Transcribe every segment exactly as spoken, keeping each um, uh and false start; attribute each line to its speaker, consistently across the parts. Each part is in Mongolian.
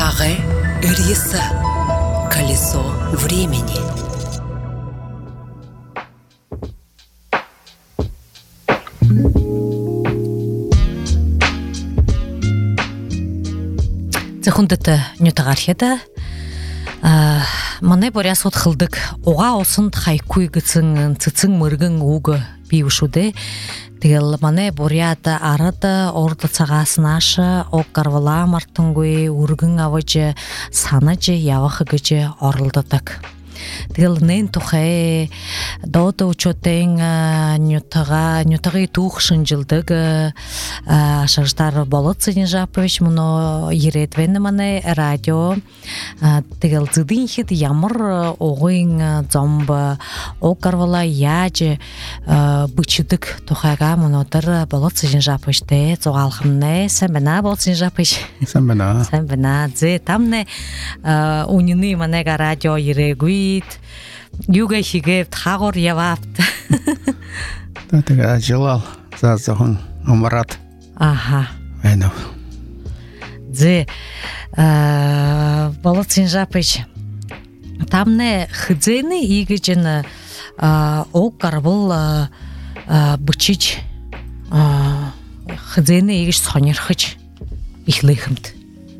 Speaker 1: Лагы ырьысы. Колесо времени.
Speaker 2: Захундата нютагархеда мане боряс от хылдык ога осын хайкуй гыцын цыцын мыргын угы биушуде тел мане борята арада орда цагасынашы оккарвала мартынгуй ургын авыжы санажы явахы гыжы орылдатак. Тел нен тухай дода учотен нютага нютагы тух шынжылдык шарштар болотсыны жапович муно еретвен мане радио тел зыдын хит ямыр огын зомба окарвала яжы бычыдык тухайга мунотар болотсыны жаповичте цогалхымне сэмбена болотсыны жапович
Speaker 3: сэмбена
Speaker 2: сэмбена зе тамне унины манега радио ерегуй Юга хигев тагор явапт.
Speaker 3: Да тега желал за захон умрат.
Speaker 2: Ага.
Speaker 3: Эно.
Speaker 2: Зе э болотсин жапыч. Тамне хыдзени игечен э окарбыл э бычич э хыдзени игеш сонерхыч ихлыхымт.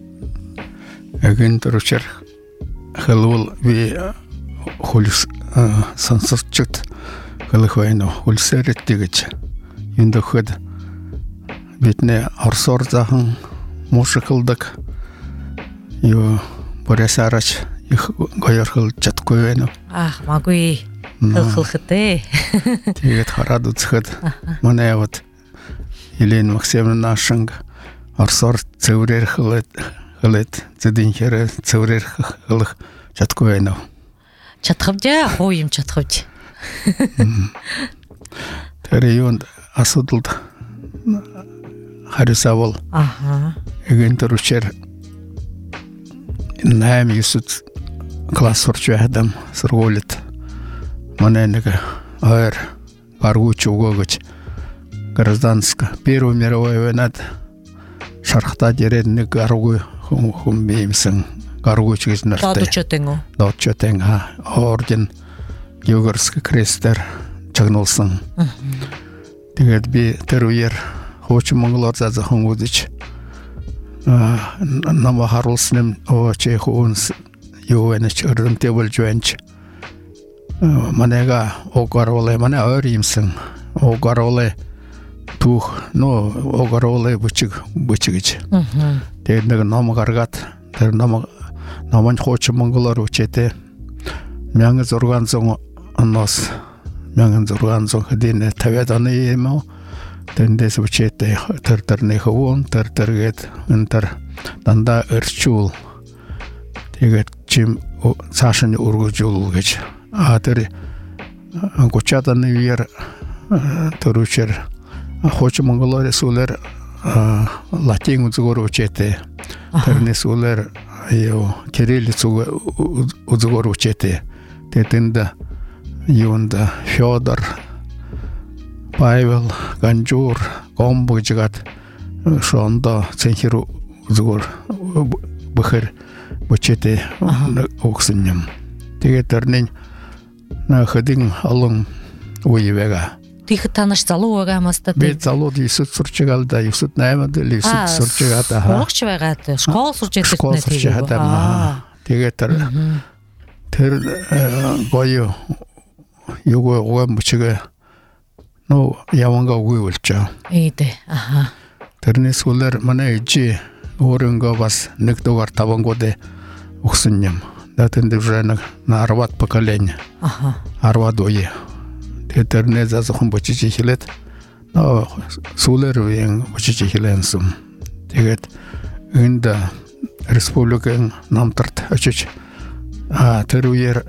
Speaker 3: Эгэн төрөчөр хылул би Хулс сансарчт хылхайно хулсэрт тэгэж эндөхөд биднэ орсор захан мушхылдаг юу борясарч их гоёрхыл чатгүй байна.
Speaker 2: Ах маггүй хылхылхтэй.
Speaker 3: Тэгээд хараад үзэхэд манай явд Елена Максимовна Шанг орсор цэврэр хылэт хылэт зэдин хэрэг цэврэр хылх чатгүй байна.
Speaker 2: Чатхавжа хооим чатхавж.
Speaker 3: Тэр юунд асуудалд харисавал.
Speaker 2: Аха.
Speaker 3: Эгэн төрөчөр найм юсут класс сурч байхдам сургуульд манай нэг ойр гаргууч өгөөж гражданска Первая мировая войнад шархтад ирээд нэг гаргуй хүм хүм биймсэн гаргууч гэж нартай.
Speaker 2: Додчотэн үү?
Speaker 3: Додчотэн ха орден Югорский крестер чагнулсан. Тэгээд би тэр үеэр хуучин монголоор зазахан үзэж аа намаа харуулсан оо чи хуунс юу вэ ч өрөмтэй болж байна. Манайга огаруулаа манай ойр юмсан. Огаруулаа тух но огаруулаа бүчиг бүчигж. Тэгээд нэг ном гаргаад тэр ном Наман хуучин монголоор үчээтэй мянга зургаан зуун оноос мянга зургаан зуун хэдийнэ тавиад оны юм уу тэндээс үчээтэй тэр тэрний хөвөн тэр тэргээд энэ дандаа өрчүүл тэгээд чим цаашны өргөжүүл гэж а тэр гучаад оны үеэр төрөчөр хуучин монголоор сүлэр латин үзгээр үчээтэй тэрний сүлэр Io кириллиц үзгээр үчээтэй. Тэтэнд юунда Фёдор, Павел, Ганжуур, Гомбожгат шондо цэнхэр үзгээр бахэр үчээтэй өгсөн юм. Тэгээд тэрний нахадин алон уйвэга.
Speaker 2: Тих танаш залуу байгамаста
Speaker 3: би залууд Юсуд сурч байгаа л да Юсуд наймад л Юсуд сурч байгаа да
Speaker 2: хогч байгаад школ сурч байсан
Speaker 3: аа тэгээд тэр тэр гоё юугаа угаан бүчгээ но яванга үгүй болчаа
Speaker 2: ийдэ аха
Speaker 3: тэрний сүлэр манай ижи өөрөнгөө бас нэг дугаар тавангууд өгсөн юм датэн дэвжэнэг на арват поколение
Speaker 2: аха
Speaker 3: арват үе Тэрнээ зазахан бочиж ихлээд нөө сүлэр үеийн бочиж ихлэнсэн. Тэгээд энд республикийн намтарт очиж а тэр үеэр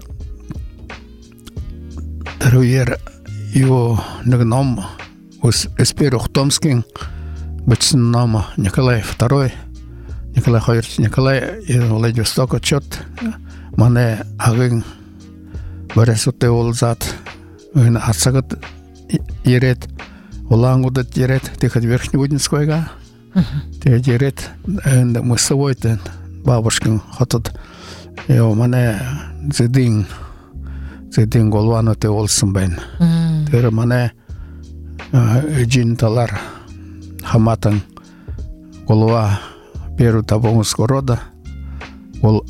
Speaker 3: тэр үеэр юу нэг ном Эспер Ухтомскийн бичсэн ном Николай второй Николай хоёрч Николай Владивосток отчет манай агын борясутэй уулзаад энэ хацагт ирээд улаангуудад ирээд тэгэхэд Верхнеудинскойга тэгээд ирээд энэ Мосовойд бабушкин хотод я мане зедин зедин голвано те олсын бен тэр мане эжин талар хаматан голова перу табонгуско рода ол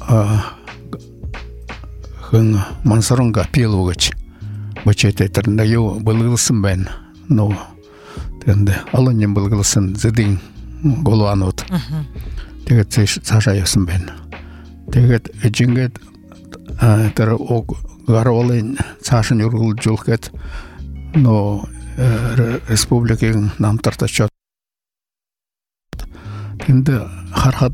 Speaker 3: хэн мансаронга пилугач бачете тэрнэ ю былгылсын бен но тэнде алоннин былгылсын зедин голванот тэгээд цаашаа явсан байна. Тэгээд эжингээд тэр гарвалын цааш нь үргэлжлүүлэхэд но республикийн намтартач тэнд харахад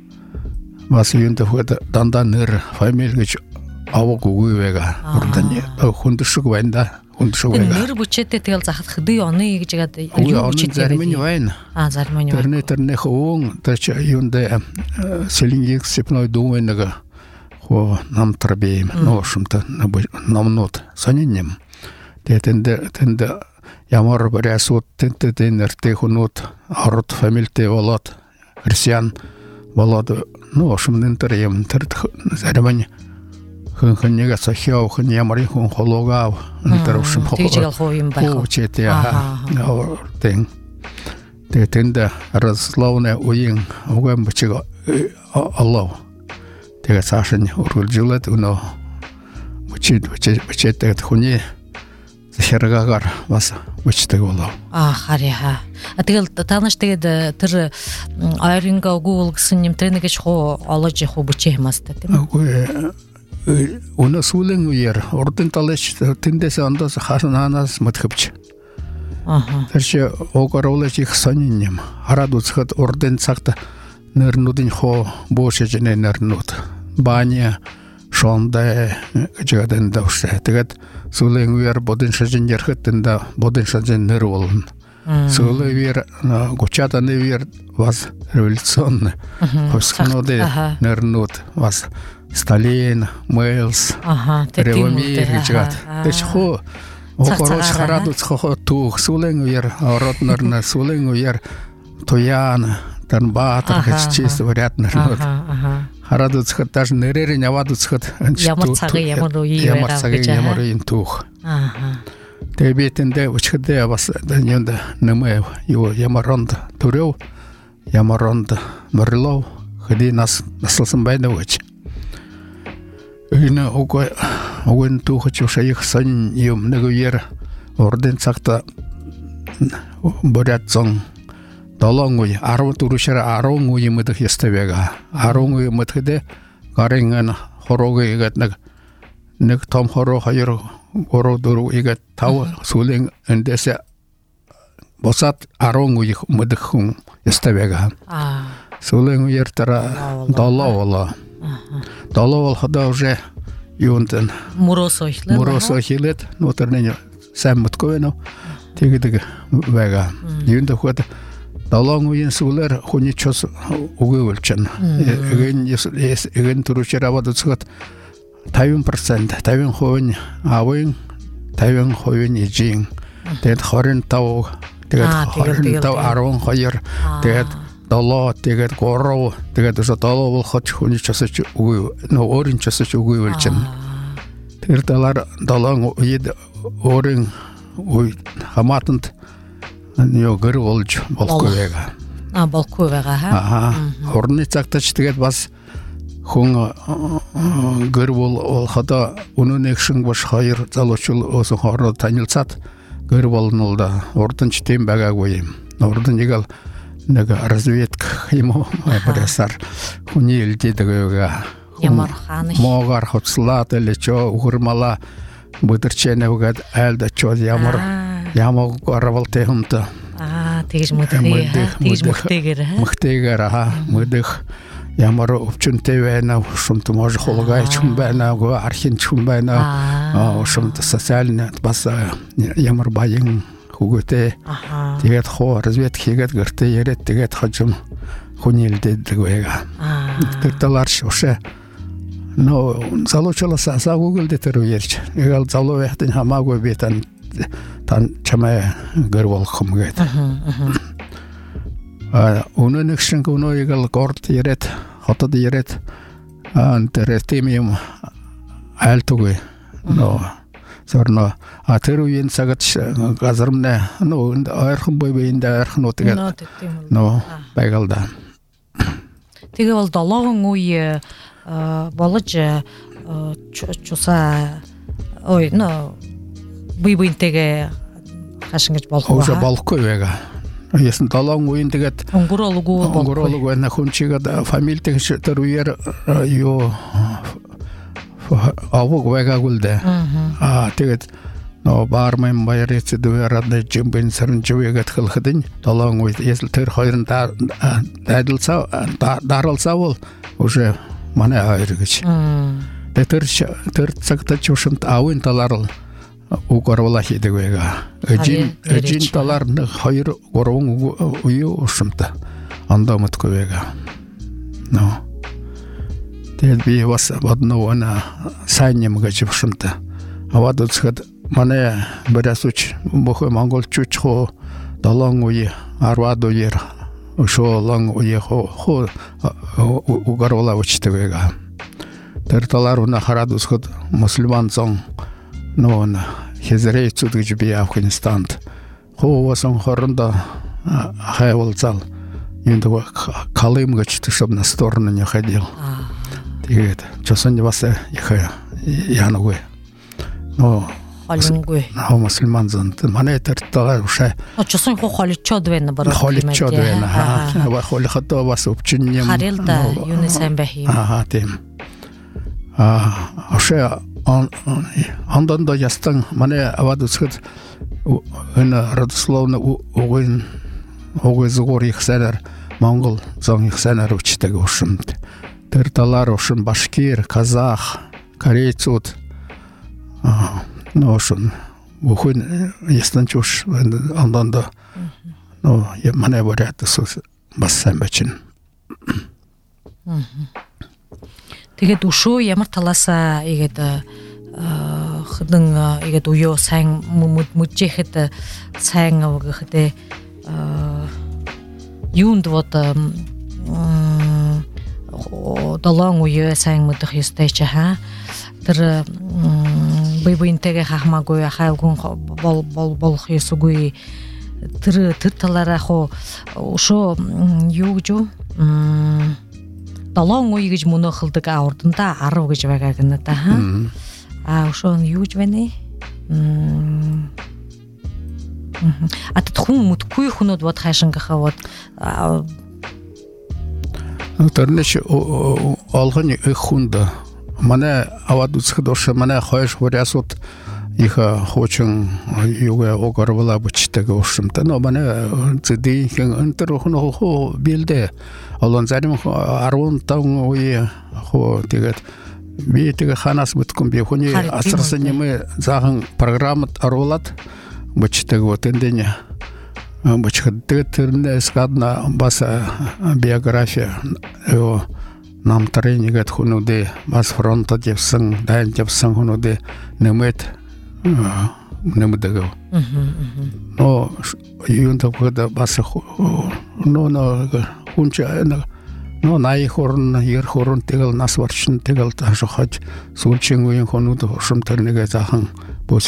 Speaker 3: бас юунд хөөд дандаа нэр фамили гэж авах үгүй байгаа. Урданы хүндшиг байна да. Хүндшиг байгаа.
Speaker 2: Нэр бүчээтэй тэгэл захад хэдий оны гэж яагаад юу бүчээтэй
Speaker 3: зарим нь байна.
Speaker 2: А зарим нь байна.
Speaker 3: Тэрний тэрний хөөн тэр юунд селингийг сепной думэнэг хоо намтар бим ношумта намнот саниннем. Тэгээд тэнд ямар бариасууд тэнд нэртэй хүнүүд орд фамилтэй болоод христиан болоод ношумнын тэр юм тэр зарим нь хэн хэнэга сахиа хэн ямар хүн хологаа тэр ушим
Speaker 2: хоо юм байх.
Speaker 3: Учете аа тэн тэнд раславна уин угам бачиг аллах тэгээ цаашаа үргэлжлүүлээд өнөө бачид бачид хүний захиргаагаар бас үчдэг болов.
Speaker 2: Аа харьяа. А тэгэл танаш тэгээд тэр ойринга Google гэсэн юм тэр нэгж хоо олож явах бүчээ юмастай тийм үү?
Speaker 3: Үгүй өнөө сүүлийн үеэр урдын талч тэндээс ондоос хаснаанаас мэтхэвч.
Speaker 2: Аха.
Speaker 3: Тэр чи огоруулж их сонин юм. Хараад үзэхэд урдын цагт нэрнүүдийн хоо буушж нэрнүүд. Баня шондэ гэжэдэн давшаа. Тэгээд сүүлийн үеэр бодин шажин ярхэд тэнда бодин шажин нэр болно. Сүүлийн үеэр гучатаны үеэр бас революцион хосхноды нэрнүүд бас Сталин, Мэлс, Ревомир гэжээд. Тэч хоо огоруулж хараад үзэхэд түүх сүүлийн үеэр ород нарна сүүлийн үеэр Туян Танбаатар гэж чийс вариант нэрнүүд. Хараад үзэхэд даже нэрээр нь яваад үзэхэд
Speaker 2: ямар цагийн ямар үеийн
Speaker 3: ямар цагийн ямар үеийн түүх.
Speaker 2: Аа.
Speaker 3: Тэгээ би тэндээ өчгөдөө бас юунд нэмээ юу ямар ронд төрөв ямар ронд морлов хэдий нас наслсан байна гэж. Энэ уг уг түүхч ушаих сон юм нэг үеэр урдын цагта борятсон долоон үе арван дөрөв шар арван үе мэдэх ёстой байгаа. арван үе мэдхэд гарын хороогээд нэг нэг том хороо хоёр гурав дөрөв игээд тав сүүлийн эндээс босаад арван үе мэдэх хүн ёстой байгаа.
Speaker 2: Аа.
Speaker 3: Сүүлийн үеэр дараа долоо болоо. Долоо болходоо уже юунд
Speaker 2: мөрөөсөө хэлээд
Speaker 3: мөрөөсөө хэлээд нуутарны сайн мэдгүй нөө тэгээд байгаа. Юунд хөхөд долоон үеийн сүүлээр хүний чос өгөөлчэн. Эгэн эгэн төрөчөр аваад үзэхэд тавин процент тавин хувийн авын тавин хувийн эжийн тэгээд хорин тав тэгээд хорин тав арван хоёр тэгээд долоо тэгээд гурав тэгээд өсө долоо болоход хүний чосч үгүй нөө өөрийн чосч үгүй болж байна. Тэр талаар долоон үед өөрийн үе хамаатанд нөө гэр болж болохгүй байгаа.
Speaker 2: Аа болохгүй байгаа хаа.
Speaker 3: Аа. Орны цагтч тэгээд бас хүн гэр болоход өнөөний шин баш хоёр залуучул өсөн хоороо танилцаад гэр болно л да. Урданч тийм байгаагүй юм. Урдан нэг л нэг разведка юм уу барьсаар хүний элдэдэг байгаа.
Speaker 2: Ямар хаана
Speaker 3: моогар хоцлаад элчо ухурмала бүдэрчэнэвгээд айлдачод ямар ямар гарвалтай юмта.
Speaker 2: Аа тэгж мэдээ. Тэгж мөхтэйгэр.
Speaker 3: Мөхтэйгэр аа мэдэх ямар өвчнөй байна шумт мож хулгайч хүн байна гоо архин хүн байна аа шумт социальный бас ямар баян хүүгөтэй тэгээд хоо разведка хийгээд гэртээ яриад тэгээд хожим хүний элдэдэг байгаа. Тэр талаар шушаа но залуучлаас асаагүй л дээр ярьж яг залуу байхад хамаагүй би тань тань чамаа гэр болох юм гээд. Аа өнөө нэг шинг өнөө яг л горд яриад хотод ирет антерестимиум альтугы но сорно атеру ин сагат газармне но айрхан бойбой инде айрхан отыгат но байгалда
Speaker 2: тэгээ бол долоогон үе болж чуса ой но бийбинтэйгээ хашин гэж болох
Speaker 3: уу болохгүй байгаа. Ясан долоон үеийн тэгээд
Speaker 2: өнгөрөөлгүй
Speaker 3: өнгөрөөлгүй на хүнчигээд фамилитэй тэр үеэр юу авог байгаагүлдэ. Аа тэгээд но бармын баярыц дүүрад жимбэн сэрнжвэгэт хэлхэдэн долоон үед ясл тэр хоёрын дайдалцаа даралцаа бол уже манай хоёр гэж. Тэр тэр цагта чушинт авын талаар угорвала хийдэг байгаа. Эжин эжин талаар хоёр гурван үе ушимта андамтгүй байгаа. Но тэгээд би бас бодноо сайн юм гэж ушимта. Аваад үзэхэд манай бэрасуч бохой монголчууч хоо долоон үе арваад үеэр шоолон үе хоо хоо угорвала учдаг байгаа. Тэр талаар уна хараад үзэхэд мусульман зон нон хизрейцуд гэж би Афганистанд хоосон хоорондоо хайвалзал юунд Калым гэж төсөв на сторону не ходил. Тэгээд чосон бас яха янаггүй. Но
Speaker 2: холинггүй.
Speaker 3: Но мусульман зон манай тэр талаар уша.
Speaker 2: Чосон хоо холичод байна бараг.
Speaker 3: Холичод байна. Аа холихото бас өвчин юм.
Speaker 2: Харилда юуны сайн байх юм.
Speaker 3: Аа тийм. Аа уша анданда ястан манай аваад үзэхэд энэ родословно угын угын зугур их санаар монгол зон их санаар өчтэйг ушимт тэр талаар ушин башкир казах корейцууд ношон ухын ястанчуш анданда но манай борят сус бас сайн бачин.
Speaker 2: Тэгээд өшөө ямар талаасаа игээд хідэн игээд уяа сайн мүджихэд сайн гэхдээ юунд вот долоон үе сайн мэдэх ёстой ч хаа тэр бибинтэйгээ хахмаагүй хайгун бол бол болох ёсгүй тэр тэр талаараа хоо өшөө юу гэж юу долоон үе гэж мөнөөхөлдөг аурданда арав гэж байгаа гэнэ та хаа. А өшөө юу гэж байна ээ? А tad хүн мэдгүй хүнүүд бод хайшингахаа бод
Speaker 3: тэрнэш олгоны их хүнд манай аваад үзэхэд уушаа манай хойш хуриасууд их хочин юугаа огорвала бочтаг уушмта но манай зэдийн өнтер хүн хоо билдэ олон зарим арван таван үе хоо тэгээд би тэгээ ханаас мэдгүй би хүний асарсан юм заахан программд оруулаад бочтаг вот эндэн бочхад тэрнээс гадна бас биография его нам тренингэт хүнүүдээ бас фронтод явсан дайнд явсан хүнүүдээ нэмэт нэмэдэг. Но юунт өгөөд бас но но хүнч но най хорн ер хорн тэгэл нас варчин тэгэл тааш хаж сүүлчийн үеийн хүнүүд хуршим тэрнэгээ заахан бос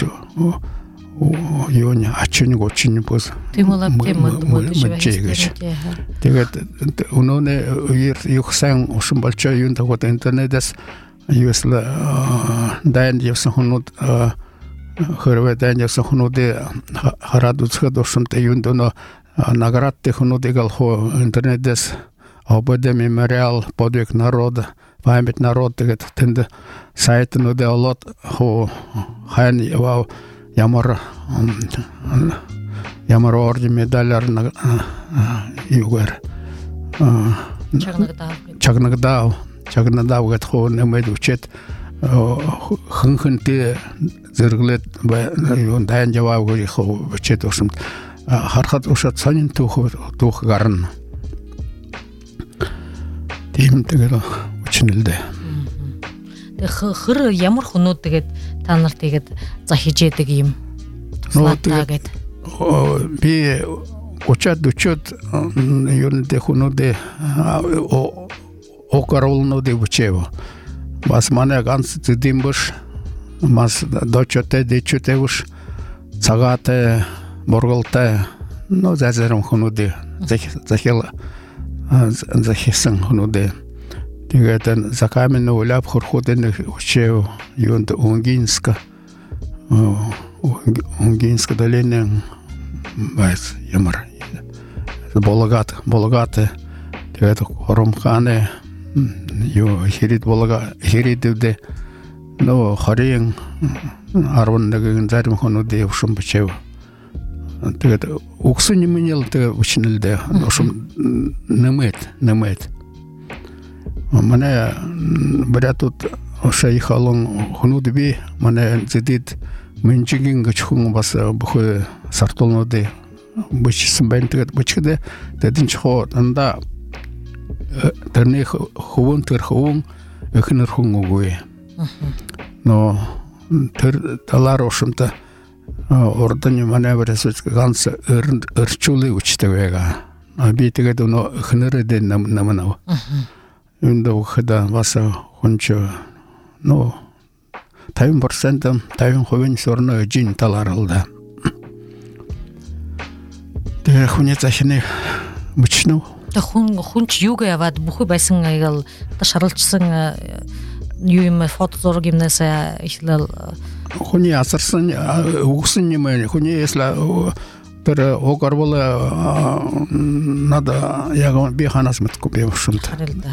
Speaker 3: юуны ачин гочин бос
Speaker 2: тийм бол тийм
Speaker 3: мэдэж тэгээд өнөөний үеэр их сайн ушин болчоо юунт өгөөд интернетээс юусл дайнд явсан хүнүүд хөрвэ дайнд явсан хүнүүдээ хараад үзэхэд ушинтай юунд өнөө наградтай хүнүүдийг алхуу интернетээс ОБД мемориал подвиг народа память народ тэгээд тэнд сайтнуудаа олоод хоо хайн яваа ямар ямар орден медалар юугаар
Speaker 2: чагнагдаа
Speaker 3: чагнагдаа чагнагдаа гэд хоо нэмээд үчээд хэнхэнтэй зэрэглээд юун дайнд яваа гэж хоо үчээд усамд харахад ушаад сонин түүх түүх гарна. Тийм тэгэл үчнэлдэ.
Speaker 2: Тэг хэр ямар хүнүүд тэгээд та нарт тэгээд за хижээдэг юм. Слата гэд.
Speaker 3: Би очоод очоод юундэ хүнүүдээ окаролно де учево. Бас мане ганц димбуш, мас дочоте дечотевуш, цагате, борголте, но зазером хунуде, захила, захисан хунуде. Тигетен закаменно уляп хурхуден учево, юнт унгинска, унгинска долине, байс ямар. Болагат, болагате, тигет хоромхане, ю хирит болага, хиритивде, но харин арван деген зарим хунуде ушум бачево. Тигет уксуни менел те учнилде, ушум немет, немет. Мене бля тут шайхалон хунудби, мене зидит менчигин гачхун бас бухой сартолноде. Бычсын бен тегет бычкыды дедин чхо анда терне хувун тер хувун эхнер хунгуй. Но тер талар ошымта ордын маневресөц ганс ырчулы учтевега. Аби тегет уно эхнер ден наманау. Үнде ухда васа хунчо но тайм процентам тайм хувин сорно жин талар алда. Тэ хүнээ захины мөчнөө.
Speaker 2: Тэ хүн хүнч юугаа яваад бүхий байсан аяgal та шаралчсан юу юм фото зураг юмнаас ихлэл
Speaker 3: хүний асарсан үгсэн юм хүний ясла тэр огарвала надо яг би ханас мэтгэв би шунт.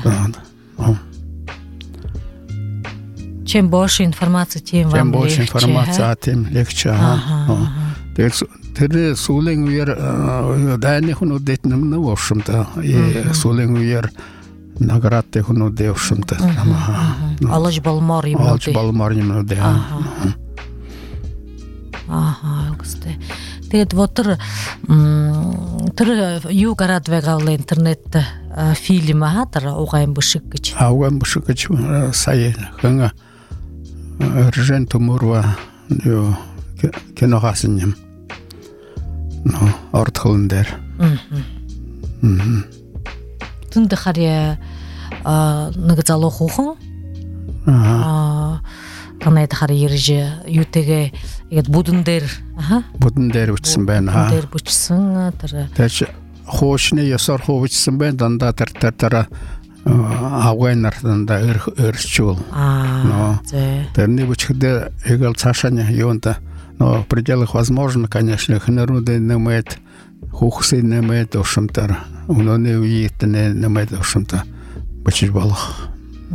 Speaker 2: Чем больше информации, тем вам легче.
Speaker 3: Чем больше информации, тем легче. Тэр сүүлэн үеэр дайны хүнүүдэт нэмнэ өвшмтэй. Сүүлэн үеэр наградтай хүнүүдээ өвшмтэй.
Speaker 2: Олж болмоор юм уу?
Speaker 3: Олж болмоор юм уу?
Speaker 2: Аха, үстэй. Тэгээд вотер тэр юу гараад байгаа бол интернет фильм аа тэр угаан бушиг гэж.
Speaker 3: Угаан бушиг гэж сая хэнга Ржен Тумурва юу кинохасан юм. No, ортхолн дээр.
Speaker 2: Мм. Түнд харьяа нэг залуу хүүхэн. Аа. Танайд харьяа ирж юутэйгээ яг будэн дээр, аха.
Speaker 3: Будэн дээр үтсэн байна.
Speaker 2: Будэн дээр бүчсэн тэр.
Speaker 3: Тэч хоошны ясар хоовчсан байна дандаа тэр тэр тэр авгайнар дандаа өрчүүл.
Speaker 2: Аа.
Speaker 3: Тэрний бүчгдээ эгэл цаашаа юунда но в пределах возможно, конечно, хнеруды немет, хухсы немет, ошумтар, уноне уитне немет, ошумта, бачиш балах.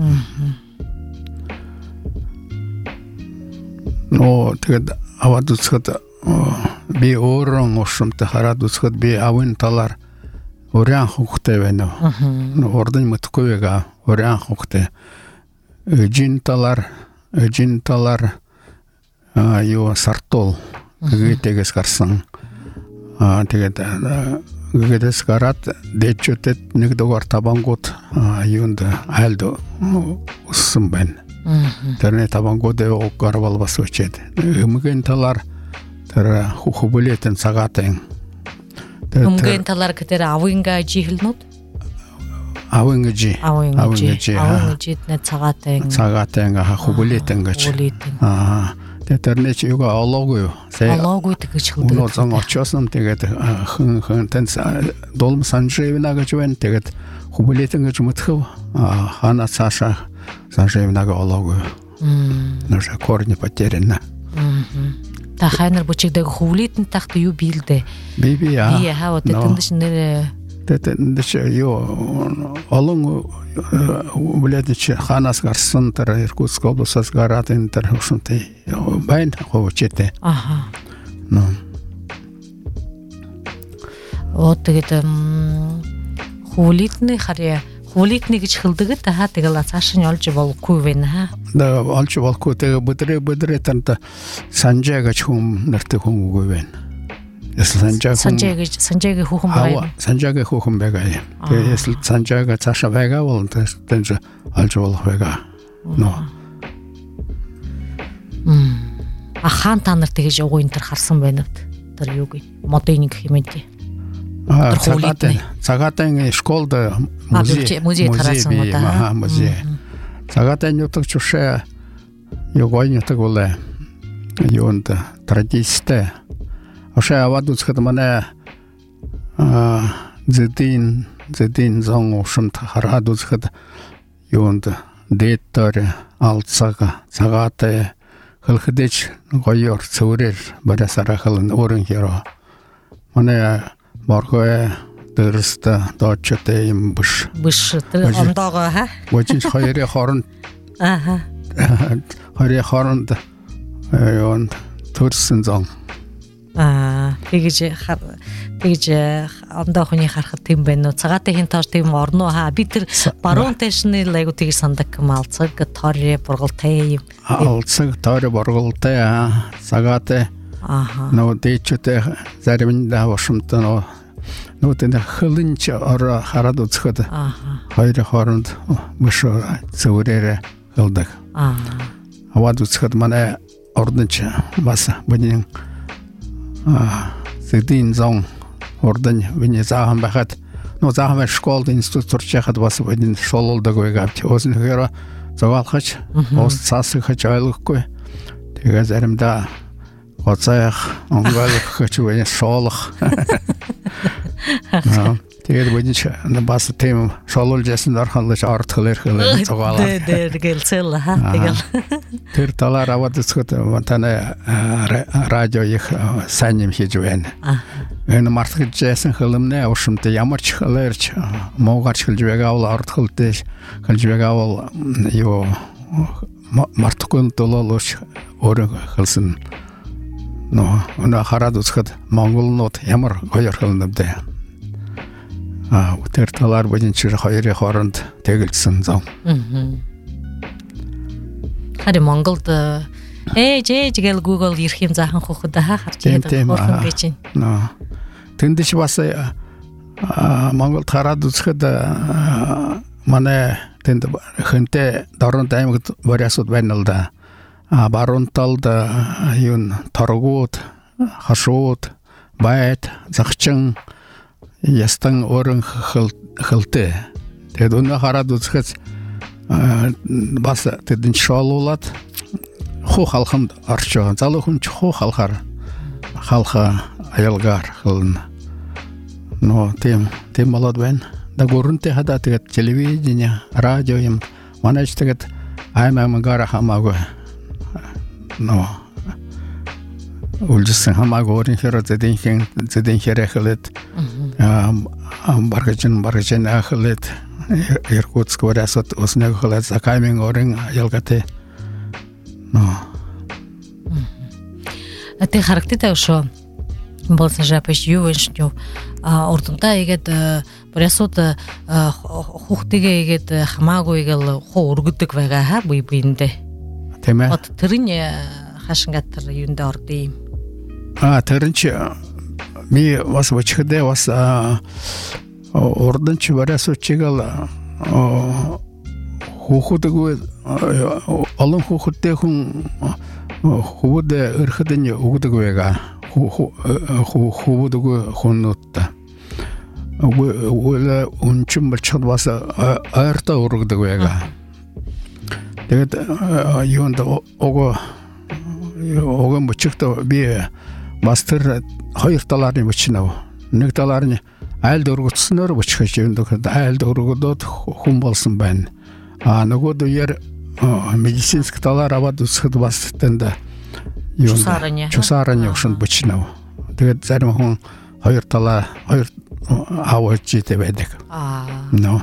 Speaker 3: Но тэгээд авадуцхад би орон ошумта харадуцхад би авин талар орян хухтэй байна. Ордын мөтгөөга орян хухтэй. Жин талар, жин талар юу сартол гэгэдэгээс гарсан. Аа тэгээд гэгэдээс гараад дэчүүтэд нэг дугаар табангууд юунд айлд уссан байна. Тэрний табангууд гарвал бас үчээд. Өмгийн талаар тэр хөхөбөлетэн цагаатын.
Speaker 2: Өмгийн талаар гэтэр авинга жихэлнүүд?
Speaker 3: Авингажи.
Speaker 2: Авингажи. Авингажид нэ цагаатын.
Speaker 3: Цагаатын хөхөбөлетэн гэж. Аа тэрнэч юга олоогүй.
Speaker 2: Олоогүй гэж хэлдэг.
Speaker 3: Өнөө зам очсон тэгээд хэн хэн тэнс долм санжевна гэж байна. Тэгээд хубулетэн гэж мөтхөв. Хана цаша санжевнага олоогүй. Наша корни потеряна.
Speaker 2: Та хайнар бүчигдэг хөвлитэн тахт юу бийлдэ?
Speaker 3: Би би яа.
Speaker 2: Би яа тэтэндэж нэр
Speaker 3: тэтэндэж юу олон Улетич ханас гарсан тэр Иркутск областаас гараад энэ тэр хөшөнтэй байна хөвчтэй.
Speaker 2: Аха.
Speaker 3: Но.
Speaker 2: Вот тэгээд хөвлитний харьяа хөвлитний гэж хэлдэг та тэгэл цааш нь олж болохгүй байна ха.
Speaker 3: Да олж болохгүй тэгээ бүдрэ бүдрэ танта санжаа гэж хүм нарт хүн үгүй байна. Санжаа
Speaker 2: санжаагийн санжаагийн хүүхэн байгаа.
Speaker 3: Санжаагийн хүүхэн байгаа. Тэгээ эсвэл санжаага цаашаа байгаа бол тэнж олж болох байгаа. Но.
Speaker 2: Мм. А хаан та нар тэгэж уг энэ төр харсан байна уу? Тэр юуг модын гэх юм ээ.
Speaker 3: цагаатан цагаатан школда музей
Speaker 2: музей тарасан
Speaker 3: да музей цагаатан ютг чуше ёгойнтог боле юунт традицитэй оше авадуцхад манай зэдин зэдин зон ушмт харадуцхад юунт дэттер алцага цагаатай хөлхөдөж гоёр цөөрэр барасарахал өөрөн хиро манай Маргой дэрста дочтой юм биш.
Speaker 2: Биш ондоогоо ха.
Speaker 3: Ոչինչ хоёрի խորն.
Speaker 2: Ահա.
Speaker 3: Хоёрի խորнд yon төрсөн зон.
Speaker 2: Аа, тэгэж тэгэж ондоохны харахад тийм байна уу? Цагаатай хин тоош тийм орно ха. Би тэр баруун тэшний лайгу тэгж сандаг малцаг тори бургалтай юм.
Speaker 3: Алцаг тори бургалтай цагаатай. Ага. Но дэчтэй зарим да вошмтон но но тэнд хөлөнч ор хараад үзэхэд хоёр хооронд биш цэврээр хэлдэг. Аа. Аваад үзэхэд манай ордонч бас бидний аа сэдин зон ордон миний заахан байхад но заахан школд институт сурчхад бас бидний шололдог байгаад өснөхөөр зогаалхаж уус цаасгаж ойлгохгүй. Тэгээ заримдаа Оцаях онголох гэж үе шоолох. Тэгээд бодож бас тийм шоолж ясан дарханлаж ортхлэр хэлээ зогаалаа.
Speaker 2: Тэр гэлцэл ха тэгэл.
Speaker 3: Тэр талаар аваад үзэхэд таны радио их сайн юм хийж байна. Энэ мартаж ясан хэлмнэ ушмт ямар ч хэлэрч муугарч хэлж байгаавал ортхлдэж хэлж байгаавал юу мартахгүй тололош өөрөө хэлсэн. Но она хараад үзэхэд монголнууд ямар хоёр хэлнэвдэ. Аа, тэр талаар бодин чир хоёрын хооронд тэгэлсэн зам.
Speaker 2: Аа. Харин Монголд ээж ээж гэл Google ирэх юм заахан хөхөд харж байгаа хөрхөн гэж байна.
Speaker 3: Нөө. Тэндэж бас аа Монголд хараад үзэхэд манай тэнд хэнтэй дорн аймагт вариасууд байна л да. А баруун талд юун торгууд, хашууд, байт, загчин ястан өрөн хөлтэй. Тэгэд өнөө хараад үзэхэд бас тэдэн шоолуулаад хуу халханд орч байгаа. Залуу хүн ч хуу халахаар халха аялгаар хэлнэ. Но тийм тийм болоод байна. Да гөрөнтэй хадаа тэгээд телевидение, радио юм манайч тэгээд аймагаараа хамаагүй но улжсэн хамаагүй өөрийн хэрэг зэдинхэн зэдинхэр эхлээд ам баргажин баргажин эхлээд Иркутск вариасот оснэг хэлээд закаймын орын ялгате но
Speaker 2: атэ характтай өшөө болсон жапеш юу шүү ордонтаа игээд вариасот хүүхдтэйгээ игээд хамаагүй гэл хуу өргөдөг байгаа ха буй буйндээ
Speaker 3: Тэмээ.
Speaker 2: От тэрний хашингат тэр юунд орд юм.
Speaker 3: Аа тэрэн чи ми бас вачхдээ бас ордон чи вариас учигал хүүхдэггүй олон хүүхдтэй хүн хүүд өрхөдөн өгдөг байгаа. Хүүдэггүй хүннүүд үгүй үнчим болчиход бас ойртой өргөдөг байгаа. Тэгээд юунд ого ого мөчөгтө би мастер хоёр талааны мөчнөө. Нэг талаар нь айлд өргөцснөөр мөчгөж юунд айлд өргөдөөд хүн болсон байна. А нөгөөд үеэр медицинск талаар аваад үзэхэд бас тэнд юунд чусаарны ушинд мөчнөө. Тэгээд зарим хүн хоёр талаа хоёр аваад житэй байдаг. Аа. Но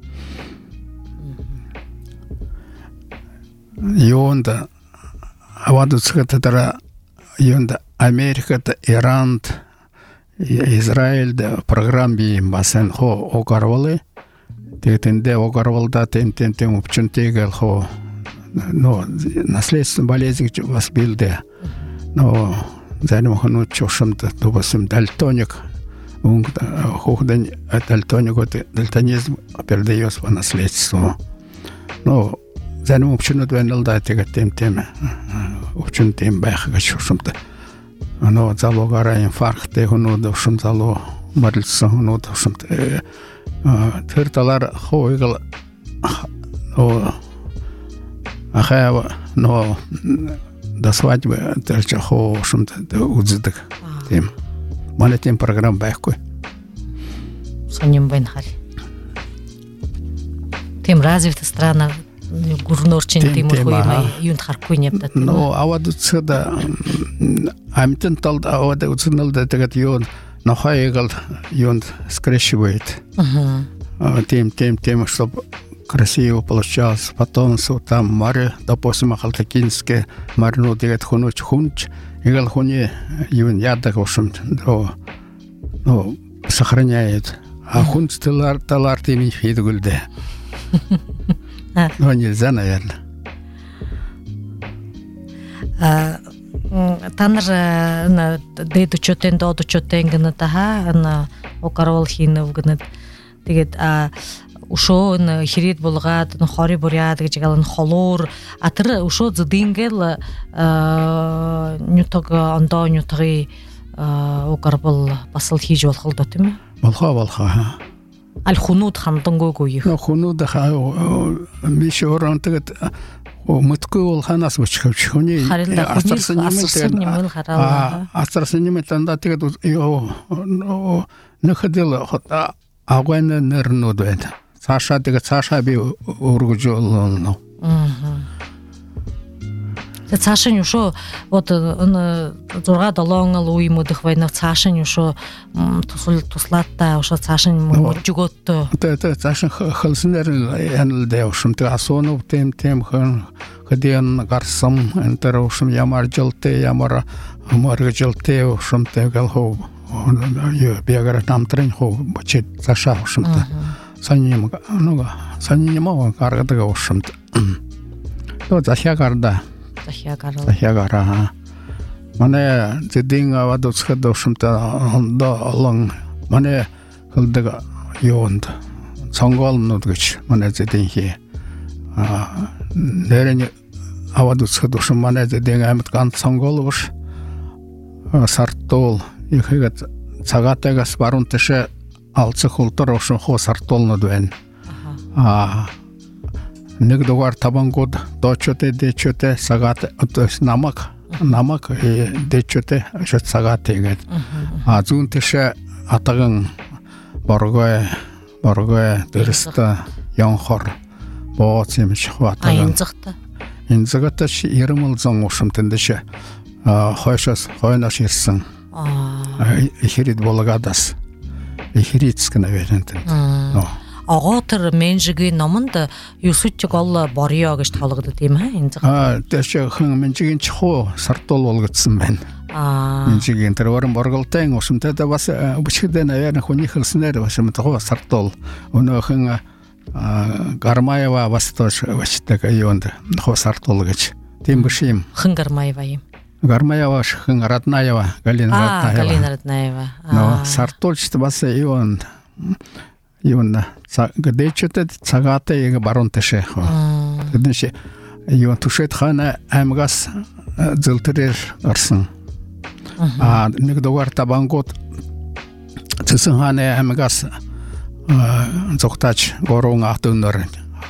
Speaker 3: юунд аваад үзэхэд тэр юунд Америкт, Иранд, Израильд програм бий басан хо огарвалы. Тэгээд эндээ огарвалда тэм тэм тэм өвчнтэйгэл хо но наследственная болезнь бас билдэ. Но зарим хүмүүс чушмд тубасым дальтоник өнгө хохдэн дальтоникот дальтонизм передается по наследству. Но зарим өвчнүүд байна л да тэгээд тэм тэм өвчин тэм байх гэж шушмт. Ano залуугаараа инфаркттэй хүмүүс өвшин залуу марилсан нууд шумт тэр талаар хойгол о ахаа но до свадьбы тэрч хоо шумт үздэг тийм манай тийм програм байхгүй
Speaker 2: сонирм байна хар тийм развитая страна гурнорчин тийм уу юунд харахгүй нэвдэ
Speaker 3: но аваад үзэхэд амтэн талд аваад үзэнэлдэ тэгээд юу нохайгал юунд скрещивает тем тем тем чтобы красиво получалось потом там море допустим Халтакинское море ну тэгээд хунуч хунч игал хуни юун ядаг в общем ну сохраняет а хунч талар талар теми фидгулде ну нельзя наверное
Speaker 2: танар на дэд учётэн дод учётэн гэнэ таха на окарвал хинэв гэнэ тэгээд ушоо н хэрэд булгаад н хори буряд гэж галан холуур атар ушоо зэдэнгэл нютог ондоо нютги окарвал басал хийж болох л доо тийм ээ
Speaker 3: болохоо болохоо
Speaker 2: аль хунууд хандангүйгүй юу
Speaker 3: хунууд биш орон тэгээд мөтгөө бол ханаас өчгөвч хүний асарсан юм хараа асарсан юм танда тэгээд ёо нөхөдөл агвэн нэрнүүд байна цаашаа тэгээд цаашаа би өргөж олно тэгээд цаашаа юу шо вот зурга долонгол уу юм дэх байна цаашаа юу шо тусал туслаатаа ушо цаашаа мөжгөөт тэгээд цаашаа хөлснэр янал дэвшм тэгээд асууну тем тем хэн хэдэн гарсам энтер ушм ямар жылтэ ямар моргжилтэ ушм тэгэл хоо ё бягара тамтрын хоо бачит цаашаа ушмта саним ну саним маа гаргадаг ушмт то захягарда
Speaker 2: захягара
Speaker 3: захягара мане зэдин аваад усхад ушмта хондо олон мане хөлдөг юунд сонгоолнууд гэж мане зэдин хий а нэрэн аваад усхад ушм мане зэдин амьд ганц сонгоол уш сартол ихэгэд цагаатайгаас баруун тэшээ алцах ултар ушин хоо сартолнод байна а нэг дугаар табангууд доочоте дэчоте цагаат өтөс намак намак дэчоте шат цагаат игээд а зүүн тэшээ атаган боргой боргой дэрста янхор бооц юм шхватаган
Speaker 2: инзагта
Speaker 3: инзагта ирэмэл зон ушимтэндэж а хойшос хойнош ирсэн ихэрэд болгадас ихэрэцк наверное но
Speaker 2: агоотер менжигийн номонд юсучг ол борио гэж тоологдод юм аа энэ зах
Speaker 3: а тэш хэн менжигийн чхуу сартол болгодсон байна а менжигийн тэр орон борголтой усмтай да бас бүчгэдэ наверное хүний хэлснээр бас юм тоо сартол өнөөхөн гармаева бас тоош бачдаг юунд хоо сартол гэж тийм биш юм
Speaker 2: хэн гармаева юм
Speaker 3: Гармаева хэн Раднаева Галина Раднаева
Speaker 2: а Галина Раднаева
Speaker 3: но сартолчт бас юун юун гэдэчтэй цагаатай яг баруун тэшээ хоо тэднэш юун түшэт хана аймгаас зэлтэрээр орсон а нэг дугаар табангууд цэсэн хана аймгаас зогтаач горон ахтунор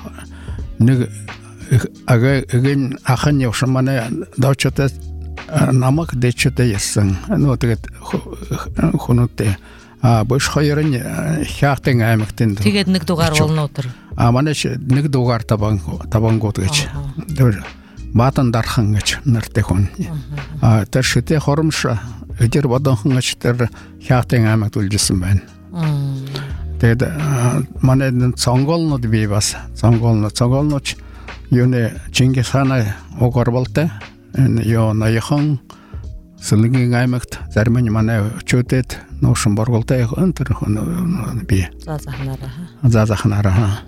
Speaker 3: нэг ага эгэн ахан явшманы доочтой намак дэчтэй ясан ну тэгээд хөнөтэй а биш хоёрын хяатын аймагтэн
Speaker 2: тэгээд нэг дугаар болно өтер
Speaker 3: а манайш нэг дугаар табан табангууд гэж баатан дархан гэж нартай хүн а тэр шүтэ хоромш эдэр бодонхон гэж тэр хяатын аймагт үлжсэн байна тэгээд манай цонголнод би бас цонголнод цонголнод юуне Чингис хааны угарбалтай ёо наяхан сэлгийн аймагт зарим нь манай өчөөдөд нуушин борголтой өнтер би
Speaker 2: за захнараа
Speaker 3: за захнараа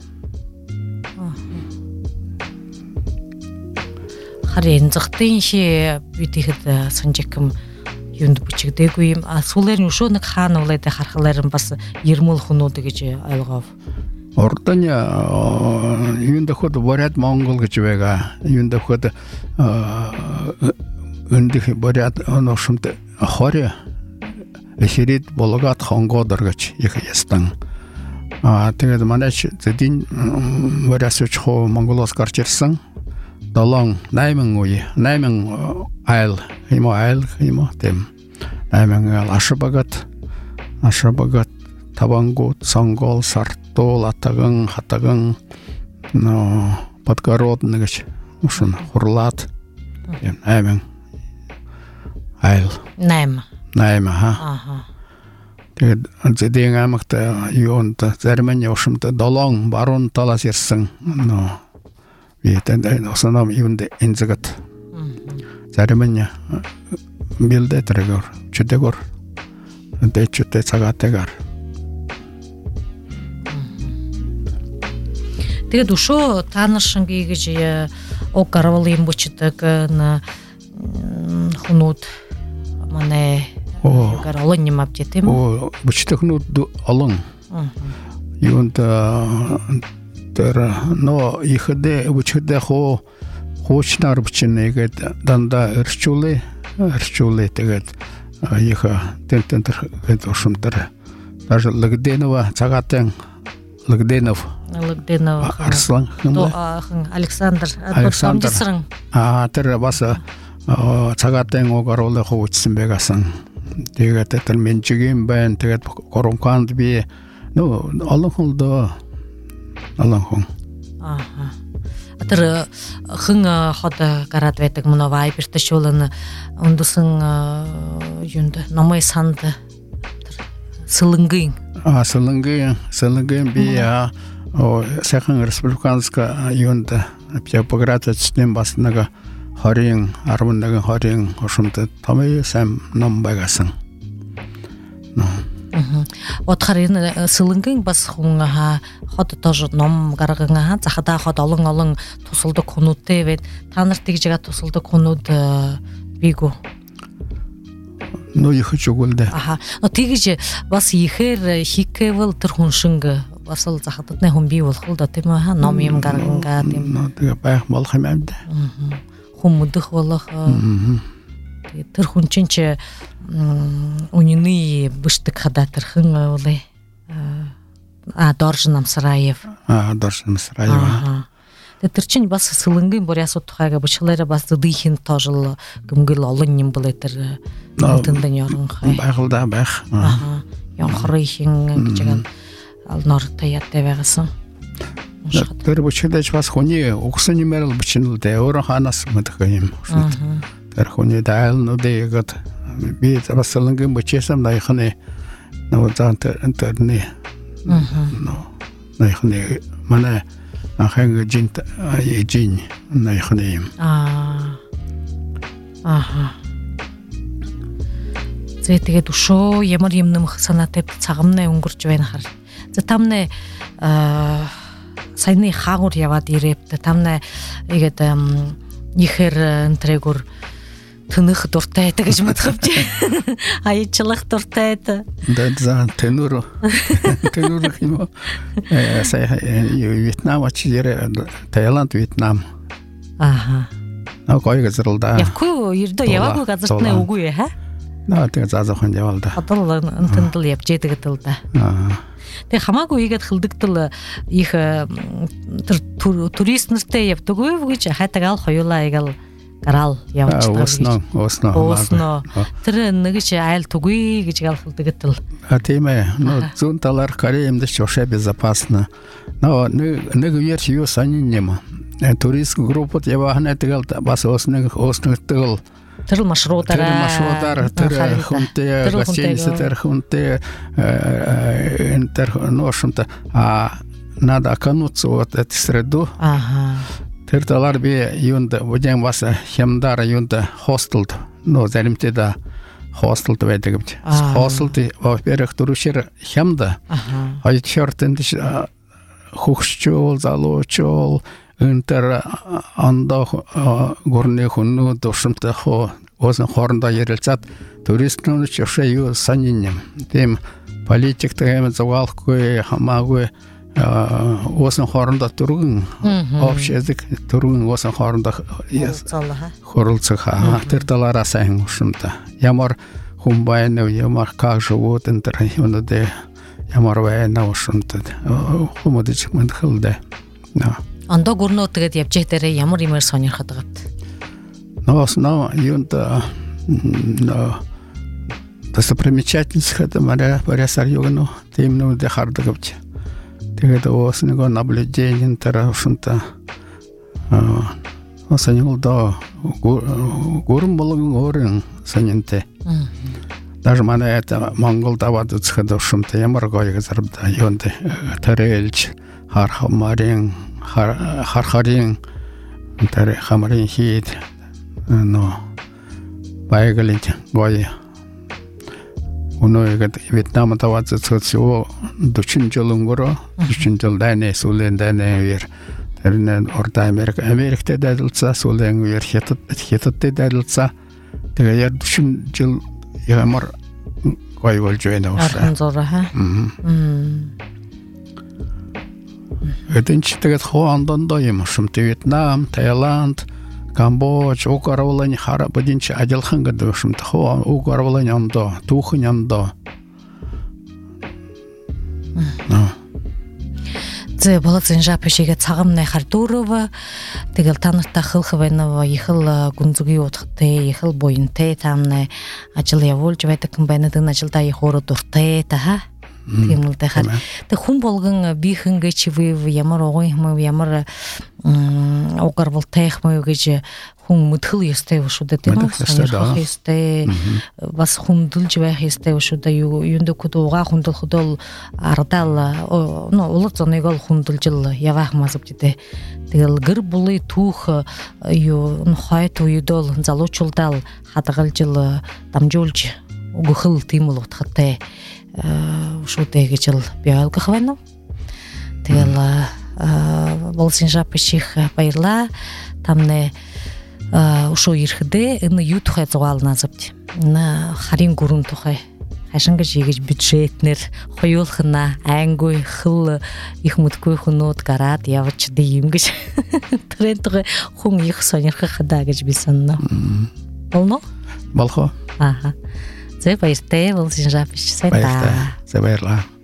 Speaker 2: харин зохтын ши бидэхэд санжикм юунд бүчигдээгүй юм асуулаар нь өшөө нэг хаан улайд харахлаар бас ермөл хүнүүд гэж ойлгов
Speaker 3: Ордон юунд хот борят монгол гэж байгаа юунд хот өндөх борят оношмт хорь эхирит болгат хонгодоргоч их ястан. А тэгээд манайч зэдин варасуч хо монголос гарчирсан. Долон найман уй найман айл химо айл химо тем найман айл ашбагат ашбагат тавангут сонгол сартол атаган хатаган но подгородныгоч ушун хурлат найман айл
Speaker 2: найм
Speaker 3: найма ха
Speaker 2: аха
Speaker 3: тэгээд зэдин амагта юунта зарман ушумта долон барун талас ирсэн но Витен основном юнде инзагат. Заримanya билде трегор, чудегор. Дэ чуте цагаатегар.
Speaker 2: Тэгээд ушо таанаршин гэж ог гарвал юм бочдаг на хунууд манай гарвал юм авч тийм
Speaker 3: О бочдаг хунууд олон. Юунда тэр но ихдэ учдэ хо хочнаар бичнэгээд дандаа эрчүүлээ эрчүүлээ тэгээд иха тентэн тэгээд ушмтэр даже Лагденова цагаатан Лагденов
Speaker 2: Лагденов
Speaker 3: Арслан
Speaker 2: Александр
Speaker 3: Александр а тэр бас цагаатан огаруулах хүчсэн байгасан тэгээд тэр менчигийн байн тэгээд коронканд би но олон холдоо аланхон
Speaker 2: аха атэр хэн хот гараад байдаг мөн вайберт шуулна өндсөн юунд номой санд сэлэнгийн
Speaker 3: а сэлэнгийн сэлэнгийн би а сайхан республиканска юунд пиапогратацтен бас нэг хорийн арван нэгэн хорийн ошомт томьёо сайн ном байгасан
Speaker 2: Отхаар энэ сэлэнгийн бас хүн хот тож ном гарган захадаа хот олон олон тусалдаг хүнүүдтэй байд. Та нарт тэгж яга тусалдаг хүнүүд бийгүү.
Speaker 3: Нөө ихэж өгүүлдэ.
Speaker 2: Аха. Тэгж бас ихээр хикэвэл тэр хүн шинг бас л захададны хүн бий болох л да тийм аа ном юм гаргангаа тийм.
Speaker 3: Тэгээ байх болох юм аа.
Speaker 2: Хүн мэдэх болох. Тэр хүн чинь ч үнэний бишдэг хадаа тэрхэн уулээ а Дорж Намсраев
Speaker 3: а Дорж Намсраев
Speaker 2: тэр чинь бас сэлэнгийн бүр ясуу тухайга бушглаараа бас зөдийнхэн тоожл гүмгэл олон юм бол тэр тэнтэн яран хай
Speaker 3: байгалда байх
Speaker 2: аа явхрын гэж гэн алнор таяатай байгасан
Speaker 3: тэр бушглаач бас хүний өгсөн юмэр л бичнэлдэ өөрөө ханаас мэдэх юм тэр хүний даалнуудыг би бас сэлэнгийн бучээсам найхны навзан тэрний но найхны манай аханг жинт ежин найхны
Speaker 2: аа аха зэ тэгээд өшөө ямар юм нэмэх санаатай цагамнаа өнгөрч байна хар. За тамны аа саяны хаагур яваад ирэвт тамны игээд ихэр энтрэгүр тэнэх дуртай байдаг гэж мэдхэвч. Аячлах дуртай байдаг.
Speaker 3: Дэзан тэнүр тэнүр юм. Э сая Вьетнам ач ярэ Таиланд Вьетнам.
Speaker 2: Аха.
Speaker 3: А гоё газарлаа.
Speaker 2: Явгүй ердөө яваагүй газартны үгүй ээ ха.
Speaker 3: Наа тэгээ заазахан яваалда.
Speaker 2: Одоо энтэнд л явж идэг л да. Аа. Тэг хамаагүй игээд хилдэгдэл их тэр турист нартай явдаггүй гэж хайтаг ал хоёулаа игэл гараал явж байгаа.
Speaker 3: Осно, осно.
Speaker 2: Осно. Тэр нэг чи айл тугүй гэж галхалдагтал.
Speaker 3: А тийм ээ. Ну зүүн талаар Кореямд ч ушаа безопасно. Но нэг нэг үеэр юу санин юм. Турист группот яваахна тэгэл бас осно осно тэгэл тэр маршрутаар тэр маршрутаар тэр хүнтэй гостиниц тэр хүнтэй интер ношонта а надо окунуться вот эту среду.
Speaker 2: Ага.
Speaker 3: Тэр талаар би юунд будем вас хямдар юунд хостелд но заримтэд хостелд байдаг гэж. Хостелд во-первых турушэр хямда. Ага. Хоёрдугаар тэнд хөгшчөөл залуучөөл интер андаа гурны хүннүү дуршимтай хоо өөсөн хоорондоо ярилцаад туристнууд ч ушаа юу санин юм. Тийм политиктэй юм зугаалахгүй хамаагүй өөсөн хоорондоо түргэн общязик түргэн өөсөн хоорондоо хуралцах тэр талаараа сайн хөшмөнтэй. Ямар хумбайна ямар как живут интернет де ямар вайна ушунтад хумадыч мандхылда на
Speaker 2: анда гурно тэгээд явж хэтэрэ ямар юмэр сонирхад гат
Speaker 3: но основа юнта на достопримечательность это маря парясар югну темну де хардагавч тэгээд осного наблюдение тарафунта а санилда гурм болгон орын санинте даже мана это монгол давады цхадавшумта ямар гойга зарбда юнте тарелч хархамарин хархарин таре хамарин хит но байгалить гой уноега Вьетнам давады цхадсо дучин жолунгоро дучин жол дайне сулен дайне вер тэрнэ орта Америк Америкт дайдалцаа сулен вер хятад хятад дайдалцаа тэгээ яр дучин жол ямар гой болж байна уу
Speaker 2: архан зураа ха
Speaker 3: Эдэнч тэгээд хоандондоо юм шум Вьетнам, Таиланд, Камбодж, Угаравлань хара бодинч ажилхан гэдэг шум хоо Угаравлань ондоо, түүхэн ондоо.
Speaker 2: Зэ болцын жапшигээ цагамнай хардурова тэгэл танартай хылх байна ихэл гүнзгий утгатай ихэл буянтай таамнай ажил явуулж байдаг юм байна дэн ажилдаа их өөрөө дуртай та тийм л дахад тэг хүн болгон бихэнгэ чивэв ямар огой юм ямар угарвалтай юм гэж хүн мэдхэл ёстой шүү дээ тийм үү ёстой бас хүндэлж байх ёстой шүү дээ юунд кудууга хүндэлхэд бол ардал но улаг зоныг л хүндэлж л явах мазав гэдэг тэгэл гэр булын түүх юу хойт уйдол залуучулдал хадгалж л дамжуулж өгөхөл тийм л утгатай шүү дээ гэж л би ойлгох байна. Тэгэл болсон жапших баярлаа. Тамны ушуу ирэхдээ энэ юу тухай зугаалнаа завд. Энэ харин гүрэн тухай хашин гэж ийгэж бюджетнэр хоёулахна ангуй хэл их мэдгүй хүнүүд гараад явж дээ юм гэж. Тренд тухай хүн их сонирхох даа гэж би санана. Болно?
Speaker 3: Болхоо.
Speaker 2: Аха. Зэ баяртай болсон жапш сайта.
Speaker 3: Баярлалаа.